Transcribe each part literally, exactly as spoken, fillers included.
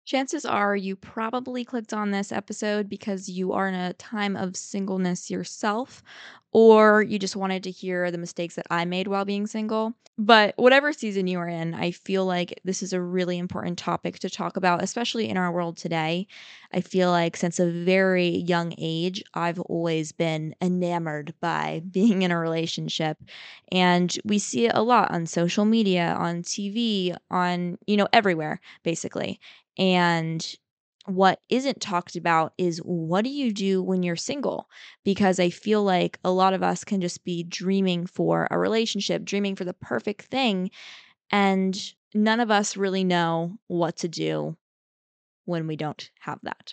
Chances are you probably clicked on this episode because you are in a time of singleness yourself, or you just wanted to hear the mistakes that I made while being single. But whatever season you are in, I feel like this is a really important topic to talk about, especially in our world today. I feel like since a very young age, I've always been enamored by being in a relationship. And we see it a lot on social media, on T V, on, you know, everywhere, basically. And what isn't talked about is what do you do when you're single? Because I feel like a lot of us can just be dreaming for a relationship, dreaming for the perfect thing, and none of us really know what to do when we don't have that.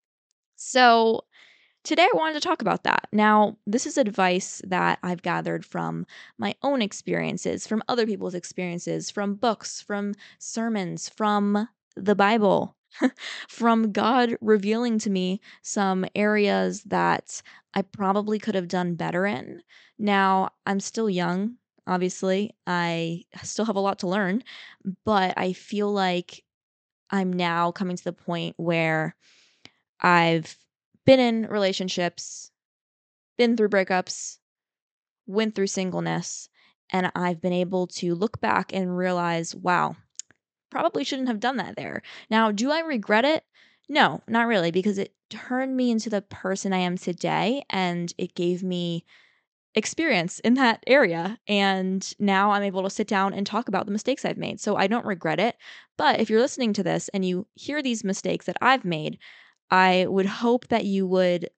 So, today I wanted to talk about that. Now, this is advice that I've gathered from my own experiences, from other people's experiences, from books, from sermons, from the Bible, from God revealing to me some areas that I probably could have done better in. Now, I'm still young, obviously. I still have a lot to learn, but I feel like I'm now coming to the point where I've been in relationships, been through breakups, went through singleness, and I've been able to look back and realize, wow, probably shouldn't have done that there. Now, do I regret it? No, not really, because it turned me into the person I am today and it gave me experience in that area. And now I'm able to sit down and talk about the mistakes I've made. So I don't regret it. But if you're listening to this and you hear these mistakes that I've made, I would hope that you would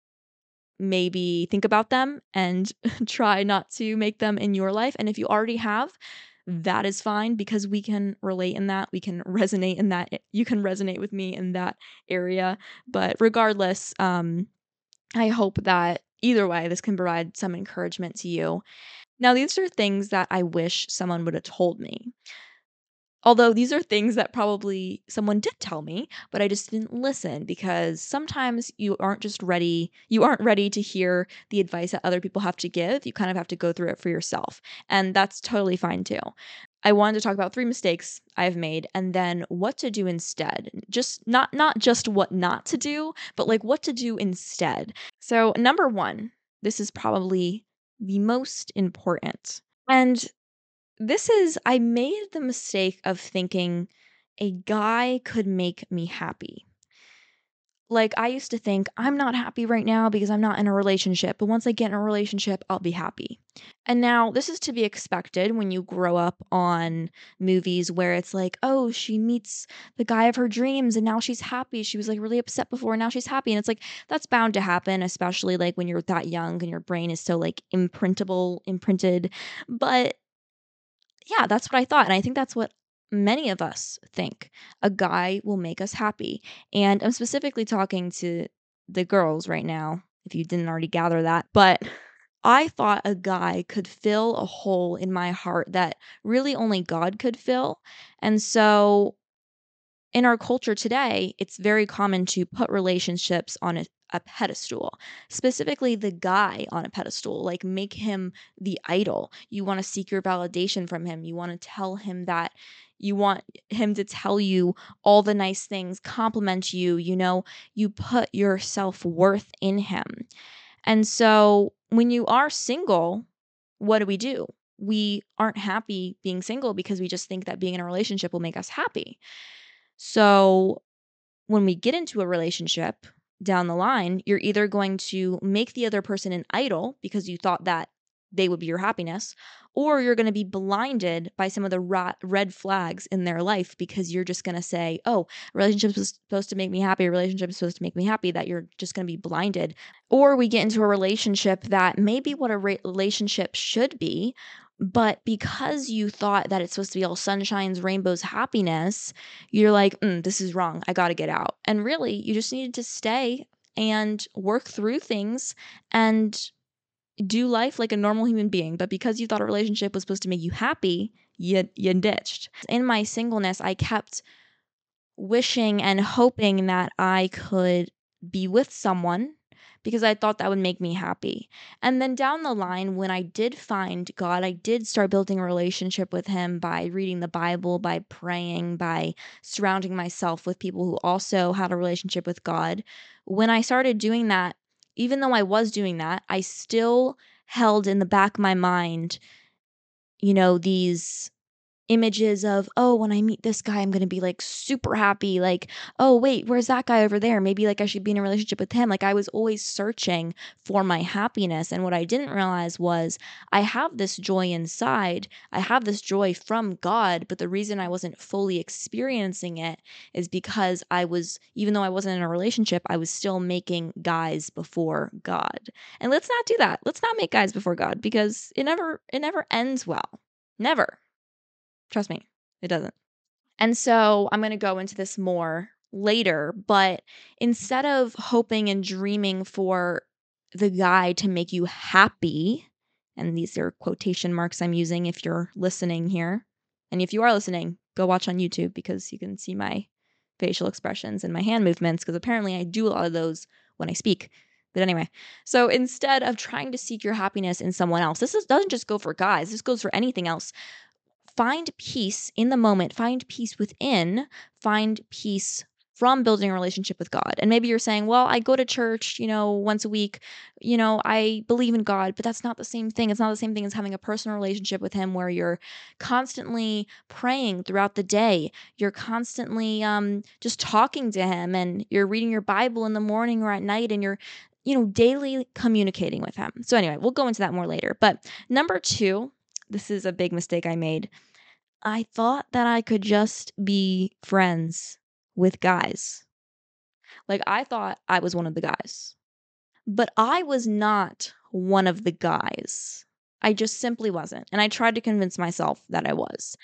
maybe think about them and try not to make them in your life. And if you already have, that is fine because we can relate in that. We can resonate in that. You can resonate with me in that area. But regardless, um, I hope that either way, this can provide some encouragement to you. Now, these are things that I wish someone would have told me. Although these are things that probably someone did tell me, but I just didn't listen because sometimes you aren't just ready, you aren't ready to hear the advice that other people have to give. You kind of have to go through it for yourself. And that's totally fine too. I wanted to talk about three mistakes I've made and then what to do instead. Just not not just what not to do, but like what to do instead. So, number one, this is probably the most important. And this is I made the mistake of thinking a guy could make me happy. Like, I used to think, "I'm not happy right now because I'm not in a relationship, but once I get in a relationship, I'll be happy." And now this is to be expected when you grow up on movies where it's like, "Oh, she meets the guy of her dreams and now she's happy. She was, like, really upset before, and now she's happy." And it's like, that's bound to happen, especially, like, when you're that young and your brain is so, like, imprintable imprinted. But yeah, that's what I thought, and I think that's what many of us think. A guy will make us happy, and I'm specifically talking to the girls right now, if you didn't already gather that, but I thought a guy could fill a hole in my heart that really only God could fill, and so in our culture today, it's very common to put relationships on a, a pedestal, specifically the guy on a pedestal, like make him the idol. You want to seek your validation from him. You want to tell him that you want him to tell you all the nice things, compliment you, you know, you put your self worth in him. And so when you are single, what do we do? We aren't happy being single because we just think that being in a relationship will make us happy. So when we get into a relationship down the line, you're either going to make the other person an idol because you thought that they would be your happiness, or you're going to be blinded by some of the ra- red flags in their life because you're just going to say, oh, a relationship is supposed to make me happy, a relationship is supposed to make me happy, that you're just going to be blinded. Or we get into a relationship that may be what a re- relationship should be, but because you thought that it's supposed to be all sunshines, rainbows, happiness, you're like, mm, this is wrong. I got to get out. And really, you just needed to stay and work through things and do life like a normal human being. But because you thought a relationship was supposed to make you happy, you, you ditched. In my singleness, I kept wishing and hoping that I could be with someone because I thought that would make me happy. And then down the line, when I did find God, I did start building a relationship with Him by reading the Bible, by praying, by surrounding myself with people who also had a relationship with God. When I started doing that, even though I was doing that, I still held in the back of my mind, you know, these images of, oh, when I meet this guy, I'm going to be like super happy. Like, oh, wait, where's that guy over there? Maybe like I should be in a relationship with him. Like I was always searching for my happiness. And what I didn't realize was I have this joy inside. I have this joy from God. But the reason I wasn't fully experiencing it is because I was, even though I wasn't in a relationship, I was still making guys before God. And let's not do that. Let's not make guys before God, because it never, it never ends well. Never. Trust me, it doesn't. And so I'm going to go into this more later, but instead of hoping and dreaming for the guy to make you happy, and these are quotation marks I'm using if you're listening here, and if you are listening, go watch on YouTube because you can see my facial expressions and my hand movements, because apparently I do a lot of those when I speak. But anyway, so instead of trying to seek your happiness in someone else, this is, doesn't just go for guys, this goes for anything else. Find peace in the moment, find peace within, find peace from building a relationship with God. And maybe you're saying, well, I go to church, you know, once a week, you know, I believe in God, but that's not the same thing. It's not the same thing as having a personal relationship with Him where you're constantly praying throughout the day. You're constantly um, just talking to Him, and you're reading your Bible in the morning or at night, and you're, you know, daily communicating with Him. So anyway, we'll go into that more later. But number two, this is a big mistake I made. I thought that I could just be friends with guys. Like, I thought I was one of the guys. But I was not one of the guys. I just simply wasn't. And I tried to convince myself that I was.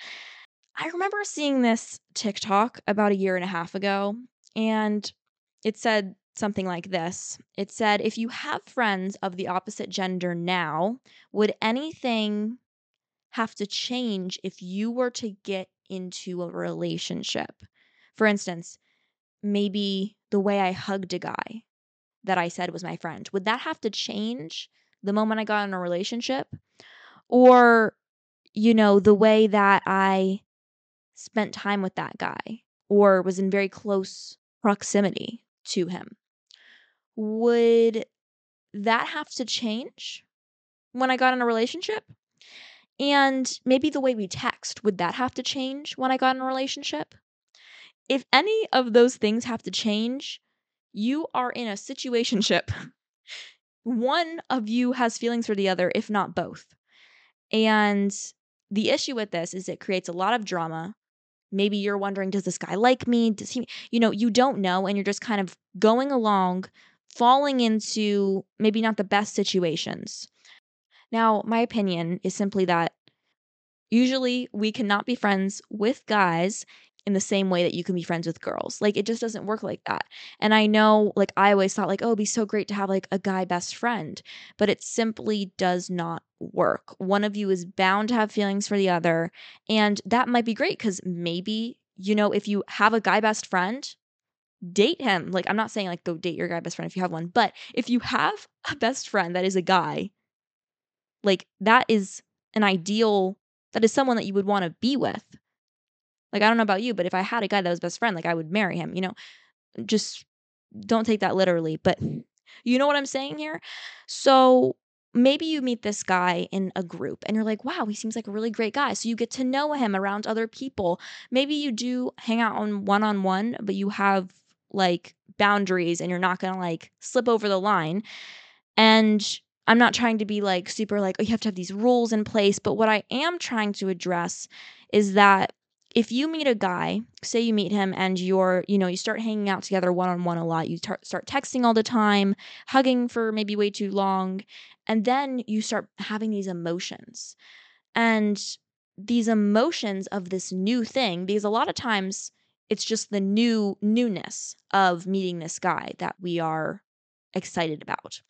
I remember seeing this TikTok about a year and a half ago, and it said something like this. It said, if you have friends of the opposite gender now, would anything have to change if you were to get into a relationship? For instance, maybe the way I hugged a guy that I said was my friend, would that have to change the moment I got in a relationship? Or, you know, the way that I spent time with that guy or was in very close proximity to him, would that have to change when I got in a relationship? And maybe the way we text, would that have to change when I got in a relationship? If any of those things have to change, you are in a situationship. One of you has feelings for the other, if not both. And the issue with this is it creates a lot of drama. Maybe you're wondering, does this guy like me? Does he, you know, you don't know, and you're just kind of going along, falling into maybe not the best situations. Now, my opinion is simply that usually we cannot be friends with guys in the same way that you can be friends with girls. Like, it just doesn't work like that. And I know, like, I always thought like, oh, it'd be so great to have like a guy best friend, but it simply does not work. One of you is bound to have feelings for the other. And that might be great because maybe, you know, if you have a guy best friend, date him. Like, I'm not saying like go date your guy best friend if you have one, but if you have a best friend that is a guy, like that is an ideal, that is someone that you would want to be with. Like, I don't know about you, but if I had a guy that was best friend, like I would marry him, you know, just don't take that literally, but you know what I'm saying here? So maybe you meet this guy in a group and you're like, wow, he seems like a really great guy. So you get to know him around other people. Maybe you do hang out on one-on-one, but you have like boundaries and you're not going to like slip over the line. And I'm not trying to be like super like, oh, you have to have these rules in place. But what I am trying to address is that if you meet a guy, say you meet him and you're, you know, you start hanging out together one-on-one a lot, you tar- start texting all the time, hugging for maybe way too long, and then you start having these emotions. And these emotions of this new thing, because a lot of times it's just the new newness of meeting this guy that we are excited about.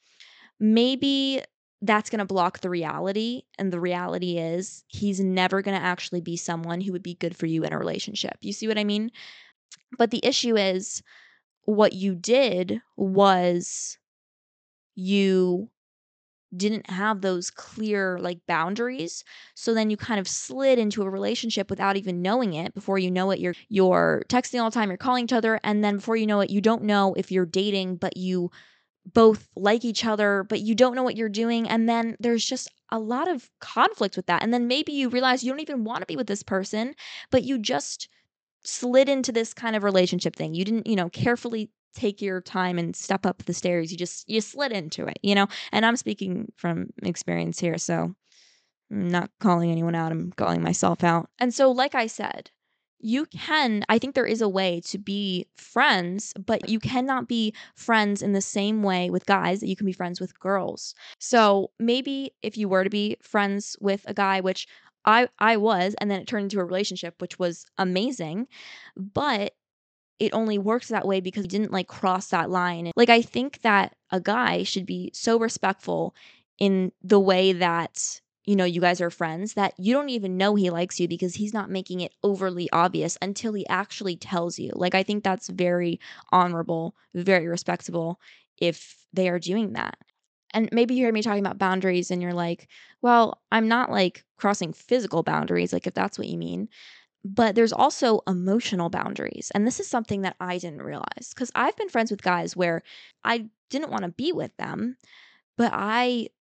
Maybe that's going to block the reality. And the reality is he's never going to actually be someone who would be good for you in a relationship. You see what I mean? But the issue is what you did was you didn't have those clear like boundaries. So then you kind of slid into a relationship without even knowing it. Before you know it, you're you're texting all the time, you're calling each other, and then before you know it, you don't know if you're dating, but you both like each other, but you don't know what you're doing. And then there's just a lot of conflict with that. And then maybe you realize you don't even want to be with this person, but you just slid into this kind of relationship thing. You didn't, you know, carefully take your time and step up the stairs. You just you slid into it, you know? And I'm speaking from experience here, so I'm not calling anyone out, I'm calling myself out. And so like I said, you can, I think there is a way to be friends, but you cannot be friends in the same way with guys that you can be friends with girls. So maybe if you were to be friends with a guy, which I I was, and then it turned into a relationship, which was amazing, but it only works that way because you didn't like cross that line. Like I think that a guy should be so respectful in the way that, you know, you guys are friends, that you don't even know he likes you because he's not making it overly obvious until he actually tells you. Like I think that's very honorable, very respectable if they are doing that. And maybe you hear me talking about boundaries and you're like, well, I'm not like crossing physical boundaries, like if that's what you mean. But there's also emotional boundaries. And this is something that I didn't realize because I've been friends with guys where I didn't want to be with them, but I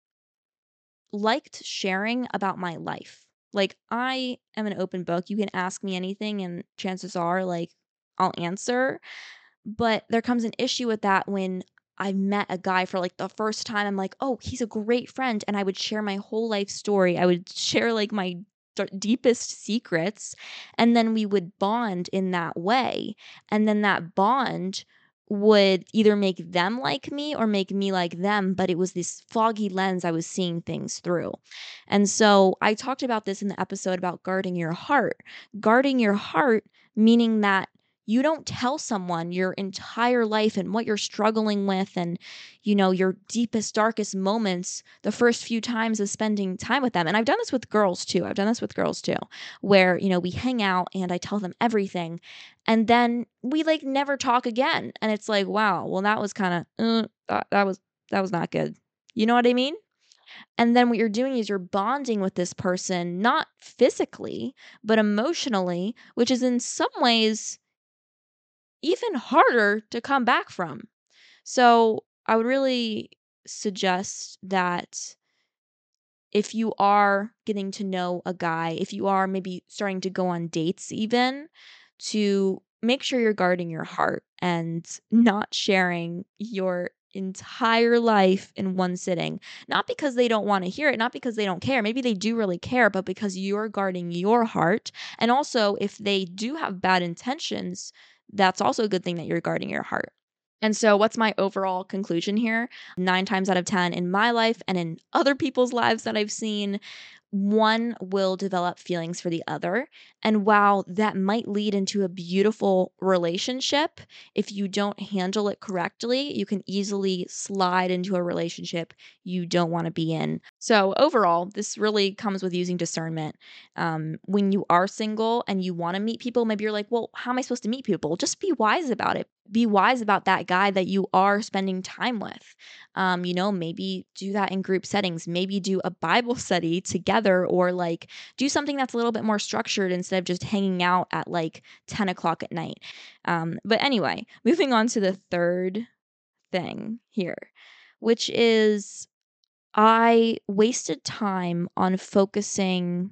liked sharing about my life. Like, I am an open book. You can ask me anything, and chances are, like, I'll answer. But there comes an issue with that when I met a guy for like the first time. I'm like, oh, he's a great friend. And I would share my whole life story. I would share like my d- deepest secrets. And then we would bond in that way. And then that bond would either make them like me or make me like them. But it was this foggy lens I was seeing things through. And so I talked about this in the episode about guarding your heart. Guarding your heart, meaning that you don't tell someone your entire life and what you're struggling with and, you know, your deepest, darkest moments the first few times of spending time with them. And I've done this with girls too. I've done this with girls too, where, you know, we hang out and I tell them everything. And then we like never talk again. And it's like, wow, well, that was kind of, uh, that, that was, that was not good. You know what I mean? And then what you're doing is you're bonding with this person, not physically, but emotionally, which is in some ways even harder to come back from. So I would really suggest that if you are getting to know a guy, if you are maybe starting to go on dates even, to make sure you're guarding your heart and not sharing your entire life in one sitting. Not because they don't want to hear it, not because they don't care. Maybe they do really care, but because you're guarding your heart. And also, if they do have bad intentions, that's also a good thing that you're guarding your heart. And so, what's my overall conclusion here? Nine times out of ten in my life and in other people's lives that I've seen, one will develop feelings for the other. And while that might lead into a beautiful relationship, if you don't handle it correctly, you can easily slide into a relationship you don't want to be in. So, overall, this really comes with using discernment. Um, when you are single and you want to meet people, maybe you're like, well, how am I supposed to meet people? Just be wise about it. Be wise about that guy that you are spending time with. Um, you know, maybe do that in group settings. Maybe do a Bible study together or like do something that's a little bit more structured instead of just hanging out at like ten o'clock at night. Um, but anyway, moving on to the third thing here, which is I wasted time on focusing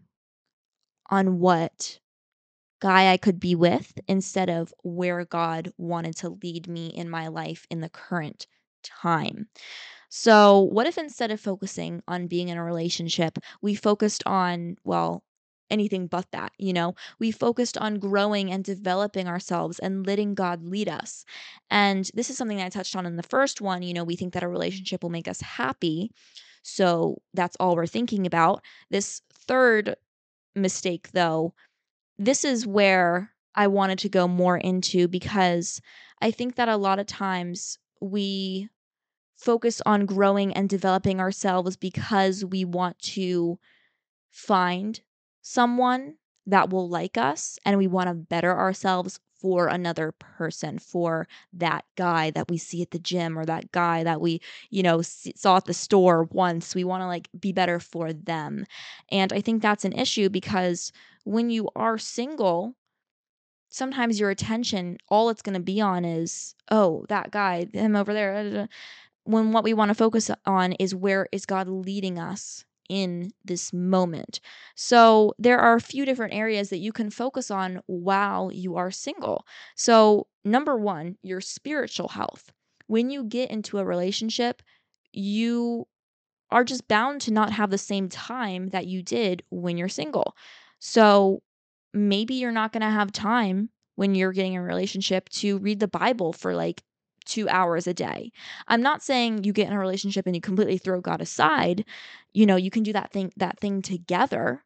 on what guy I could be with instead of where God wanted to lead me in my life in the current time. So, what if instead of focusing on being in a relationship, we focused on, well, anything but that, you know? We focused on growing and developing ourselves and letting God lead us. And this is something that I touched on in the first one. You know, we think that a relationship will make us happy. So, that's all we're thinking about. This third mistake, though, this is where I wanted to go more into because I think that a lot of times we focus on growing and developing ourselves because we want to find someone that will like us and we want to better ourselves for another person, for that guy that we see at the gym or that guy that we, you know, s- saw at the store once. We want to like be better for them. And I think that's an issue because when you are single, sometimes your attention, all it's going to be on is, oh, that guy, him over there. da, da, da. When what we want to focus on is where is God leading us in this moment. So there are a few different areas that you can focus on while you are single. So, number one, your spiritual health. When you get into a relationship, you are just bound to not have the same time that you did when you're single. So maybe you're not going to have time when you're getting in a relationship to read the Bible for like two hours a day. I'm not saying you get in a relationship and you completely throw God aside. You know, you can do that thing that thing together,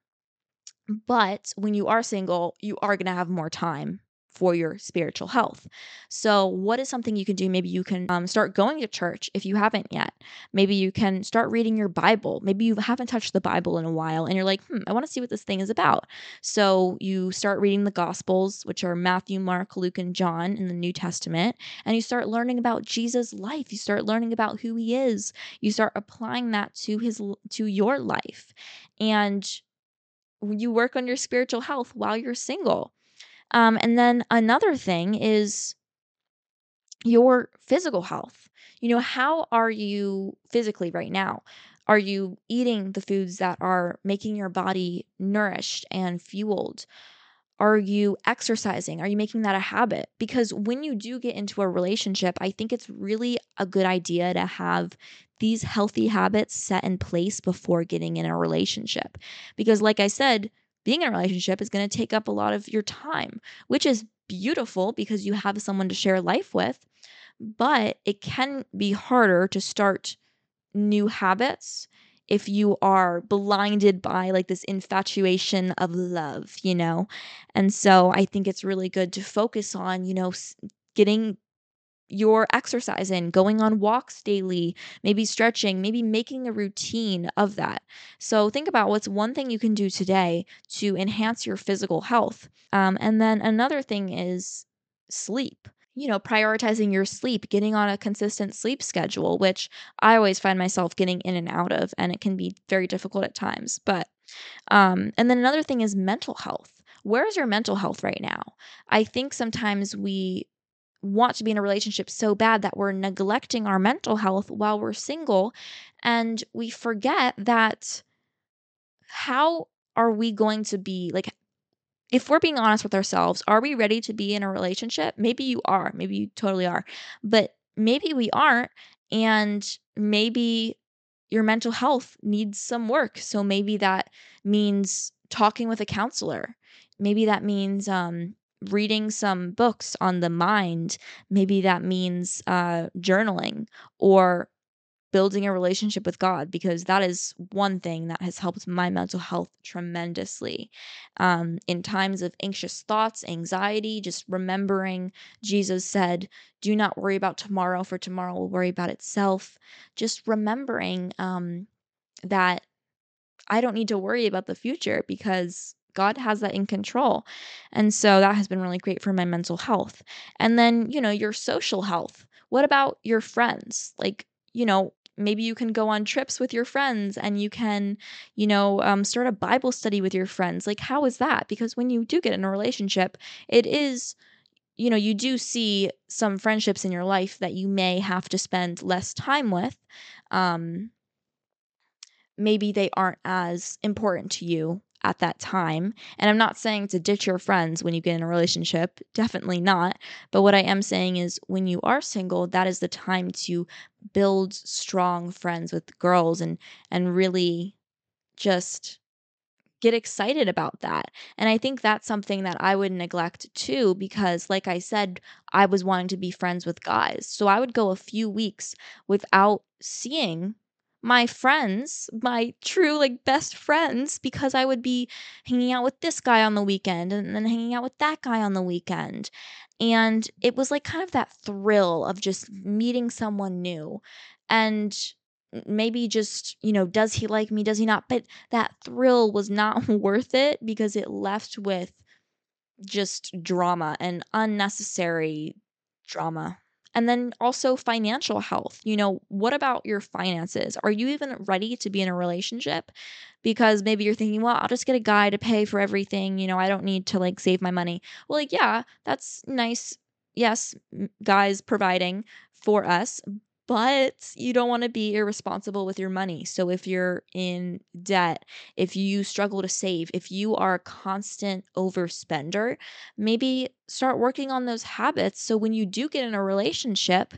but when you are single, you are going to have more time for your spiritual health. So, what is something you can do? Maybe you can um, start going to church if you haven't yet. Maybe you can start reading your Bible. Maybe you haven't touched the Bible in a while and you're like, hmm, I want to see what this thing is about. So, you start reading the Gospels, which are Matthew, Mark, Luke, and John in the New Testament, and you start learning about Jesus' life. You start learning about who he is. You start applying that to his to your life. And you work on your spiritual health while you're single. Um, and then another thing is your physical health. You know, how are you physically right now? Are you eating the foods that are making your body nourished and fueled? Are you exercising? Are you making that a habit? Because when you do get into a relationship, I think it's really a good idea to have these healthy habits set in place before getting in a relationship. Because, like I said, being in a relationship is going to take up a lot of your time, which is beautiful because you have someone to share life with. But it can be harder to start new habits if you are blinded by like this infatuation of love, you know? And so I think it's really good to focus on, you know, s- getting your exercise in, going on walks daily, maybe stretching, maybe making a routine of that. So think about what's one thing you can do today to enhance your physical health. Um, and then another thing is sleep. You know, prioritizing your sleep, getting on a consistent sleep schedule, which I always find myself getting in and out of, and it can be very difficult at times. But, um, and then another thing is mental health. Where is your mental health right now? I think sometimes we want to be in a relationship so bad that we're neglecting our mental health while we're single, and we forget that how are we going to be like, if we're being honest with ourselves, are we ready to be in a relationship? Maybe you are. Maybe you totally are. But maybe we aren't. And maybe your mental health needs some work. So maybe that means talking with a counselor. Maybe that means um, reading some books on the mind. Maybe that means uh, journaling or building a relationship with God, because that is one thing that has helped my mental health tremendously. Um, in times of anxious thoughts, anxiety, just remembering Jesus said, do not worry about tomorrow, for tomorrow will worry about itself. Just remembering um, that I don't need to worry about the future because God has that in control. And so that has been really great for my mental health. And then, you know, your social health. What about your friends? Like, you know, maybe you can go on trips with your friends and you can, you know, um, start a Bible study with your friends. Like, how is that? Because when you do get in a relationship, it is, you know, you do see some friendships in your life that you may have to spend less time with. Um, maybe they aren't as important to you at that time. And I'm not saying to ditch your friends when you get in a relationship, definitely not. But what I am saying is when you are single, that is the time to build strong friends with girls and and really just get excited about that. And I think that's something that I would neglect too, because like I said, I was wanting to be friends with guys. So I would go a few weeks without seeing my friends, my true like best friends, because I would be hanging out with this guy on the weekend and then hanging out with that guy on the weekend. And it was like kind of that thrill of just meeting someone new. And maybe just, you know, does he like me? Does he not? But that thrill was not worth it because it left with just drama and unnecessary drama. And then also financial health. You know, what about your finances? Are you even ready to be in a relationship? Because maybe you're thinking, well, I'll just get a guy to pay for everything. You know, I don't need to like save my money. Well, like, yeah, that's nice. Yes, m- guys providing for us, but you don't want to be irresponsible with your money. So if you're in debt, if you struggle to save, if you are a constant overspender, maybe start working on those habits so when you do get in a relationship,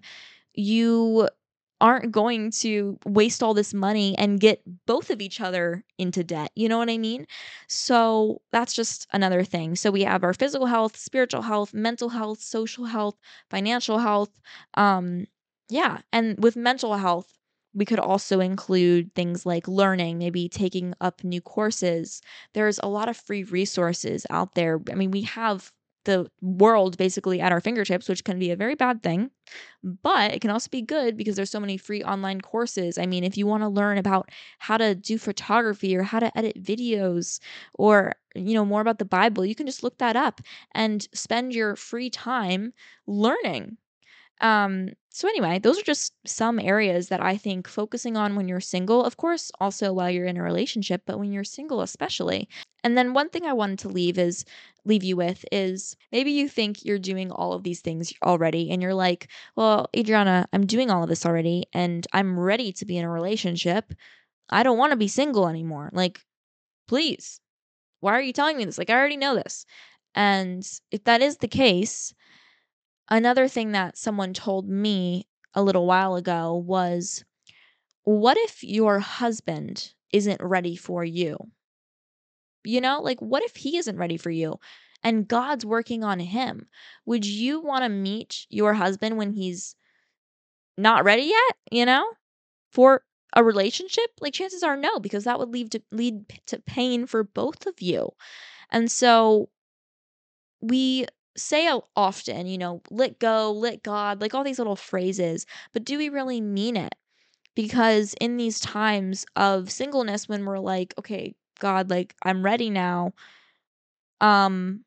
you aren't going to waste all this money and get both of each other into debt. You know what I mean? So that's just another thing. So we have our physical health, spiritual health, mental health, social health, financial health. Um, yeah. And with mental health, we could also include things like learning, maybe taking up new courses. There's a lot of free resources out there. I mean, we have the world basically at our fingertips, which can be a very bad thing, but it can also be good because there's so many free online courses. I mean, if you want to learn about how to do photography or how to edit videos or, you know, more about the Bible, you can just look that up and spend your free time learning. Um, so anyway, those are just some areas that I think focusing on when you're single, of course, also while you're in a relationship, but when you're single especially. And then one thing I wanted to leave is leave you with is maybe you think you're doing all of these things already and you're like, "Well, Adriana, I'm doing all of this already and I'm ready to be in a relationship. I don't want to be single anymore." Like, please, why are you telling me this? Like, I already know this. And if that is the case, another thing that someone told me a little while ago was, what if your husband isn't ready for you? You know, like what if he isn't ready for you and God's working on him? Would you want to meet your husband when he's not ready yet, you know, for a relationship? Like chances are no, because that would lead to lead p- to pain for both of you. And so we say o- often, you know, let go, let God, like all these little phrases, but do we really mean it? Because in these times of singleness, when we're like, okay, God, like I'm ready now, um,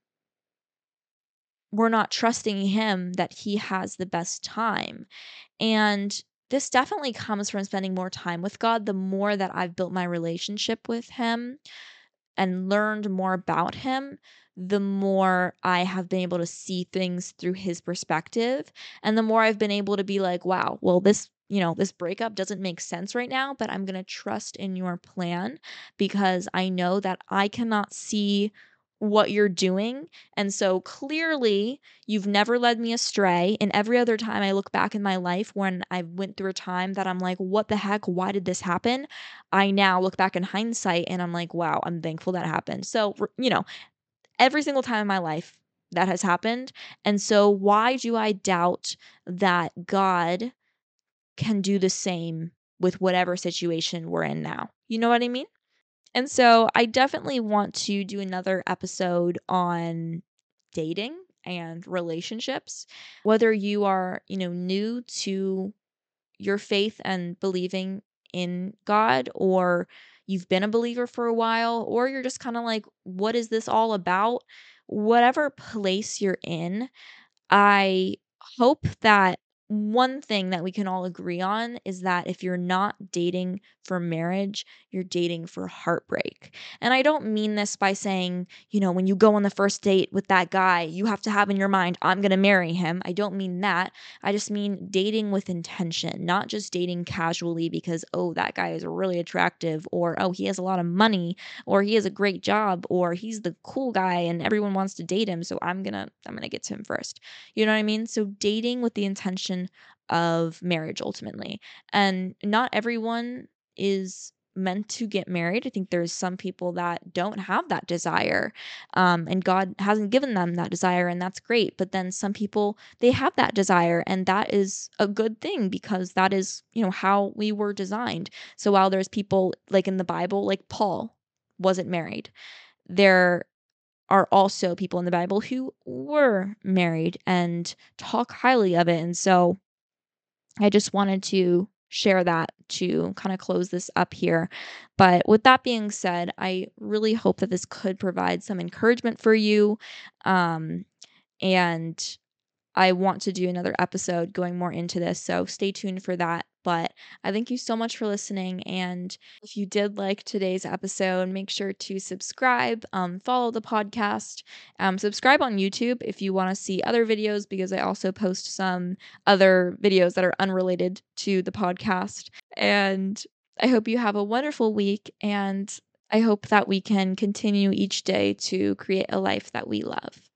we're not trusting Him that He has the best time. And this definitely comes from spending more time with God. The more that I've built my relationship with Him, and learned more about him, the more I have been able to see things through his perspective. And the more I've been able to be like, wow, well, this, you know, this breakup doesn't make sense right now, but I'm going to trust in your plan because I know that I cannot see what you're doing. And so clearly you've never led me astray. And every other time I look back in my life when I went through a time that I'm like, what the heck? Why did this happen? I now look back in hindsight and I'm like, wow, I'm thankful that happened. So, you know, every single time in my life that has happened. And so, why do I doubt that God can do the same with whatever situation we're in now? You know what I mean? And so, I definitely want to do another episode on dating and relationships. Whether you are, you know, new to your faith and believing in God, or you've been a believer for a while, or you're just kind of like, what is this all about? Whatever place you're in, I hope that one thing that we can all agree on is that if you're not dating for marriage, you're dating for heartbreak. And I don't mean this by saying, you know, when you go on the first date with that guy, you have to have in your mind, I'm going to marry him. I don't mean that. I just mean dating with intention, not just dating casually because, oh, that guy is really attractive, or, oh, he has a lot of money, or he has a great job, or he's the cool guy and everyone wants to date him. So I'm going to, I'm going to get to him first. You know what I mean? So dating with the intention of marriage ultimately. And not everyone is meant to get married. I think there's some people that don't have that desire. Um, and God hasn't given them that desire, and that's great. But then some people, they have that desire, and that is a good thing because that is, you know, how we were designed. So while there's people like in the Bible, like Paul wasn't married, there are also people in the Bible who were married and talk highly of it. And so I just wanted to share that to kind of close this up here. But with that being said, I really hope that this could provide some encouragement for you. Um, and I want to do another episode going more into this, so stay tuned for that. But I thank you so much for listening. And if you did like today's episode, make sure to subscribe, um, follow the podcast, um, subscribe on YouTube if you want to see other videos, because I also post some other videos that are unrelated to the podcast. And I hope you have a wonderful week. And I hope that we can continue each day to create a life that we love.